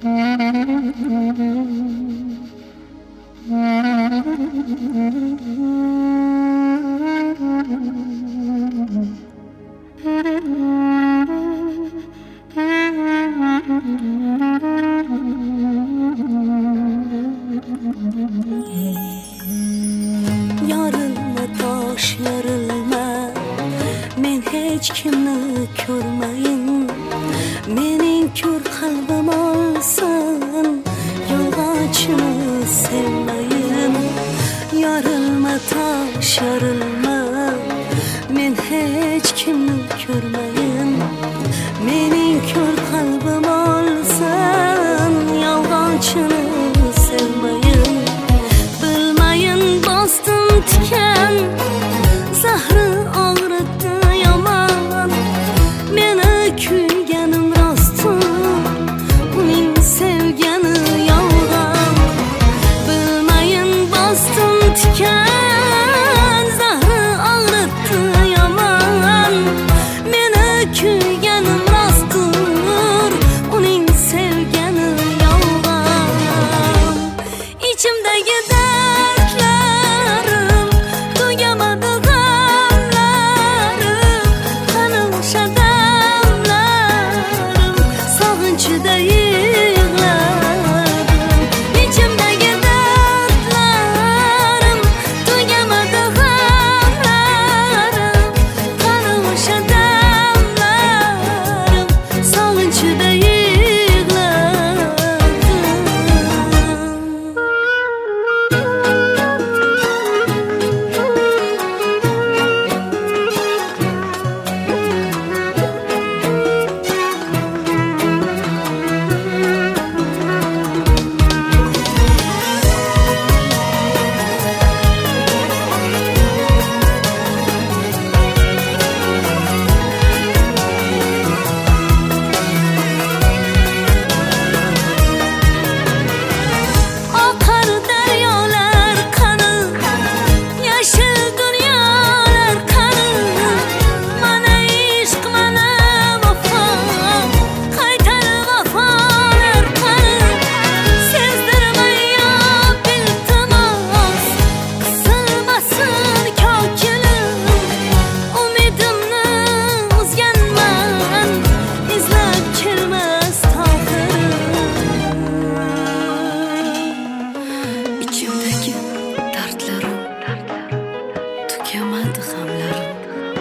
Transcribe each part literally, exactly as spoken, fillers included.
Yarılma taş yarılma, men hech kimni ko'rmayin, mening ko'r qalbim olsin, yolg'onchini sevmayin. Yarılma taş yarılma, men hech kimni ko'rmayin, mening ko'r qalbim olsin, yolg'onchini sevmayin. Bilmayin bosdim tikan, zahri og'ritdi yomon, meni kuyganim rostmi, uning sevgani yolg'on. Bilmayin bosdim tikan, zahri og'ritdi yomon, meni kuyganim rostdir, uning sevgani yolg'on. Ichimdagi dardlarim tugamadi, g'amlarim qani o'sha damlarim, sog'inchida yig'ladim. Ichimdagi dardlarim tugamadi, g'amlarim qani o'sha damlarim, sog'inchida yig'ladim. Oqar daryolar qani, yashil dunyolar qani, mana ishq, mana vafo, qaytar vafolar qani. Sezdirmay yo iltimos, qisilmasin kokilim, umidimni uzganman, izlab kelmas toqirim. Ichimdagi dardlarim tugamadi, g'amlarim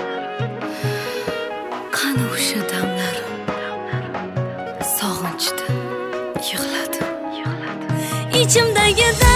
qani o'sha damlarim, sog'inchda yig'ladim. Ichimdagi